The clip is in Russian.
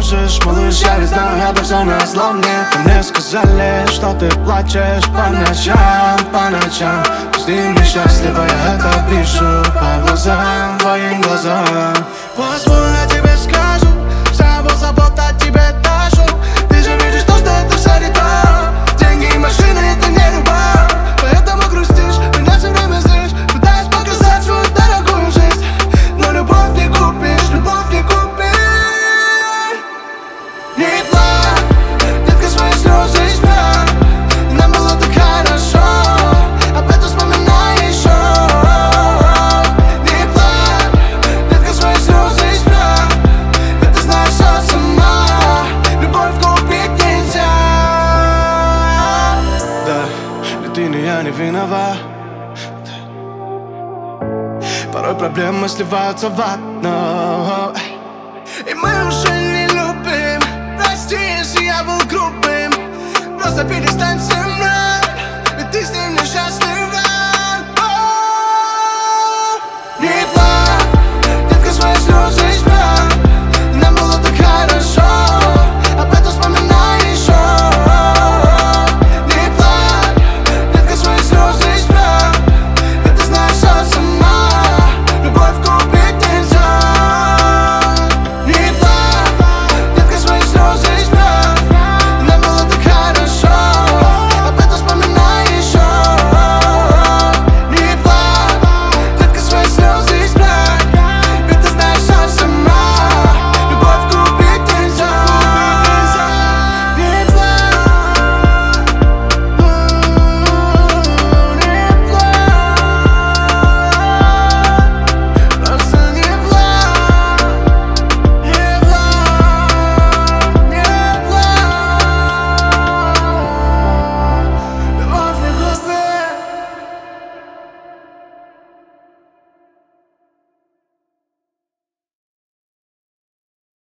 можешь, малыш, я ведь знаю, это все назло мне. Мне сказали, что ты плачешь по ночам. Ты несчастлива, я это вижу по глазам, твоим глазам. Позволь, я тебе скажу, вся его забота тебе ташу. Ты же видишь то, что это все не то. Деньги и машины — это не любовь. Поэтому грустишь, меня все время злишь. Пытаюсь показать свою дорогую жизнь, но любовь не купишь, любовь не купишь. Не плачь, детка, свои слезы исправь. Нам было так хорошо, об этом вспоминай еще. Не плачь, детка, свои слезы исправь. Ведь ты знаешь все сама, любовь купить нельзя. Да, ни ты, ни я не виноват. Порой проблемы сливаются в одно, и мы уже не любим. Прости, если я был грубым, просто перестань все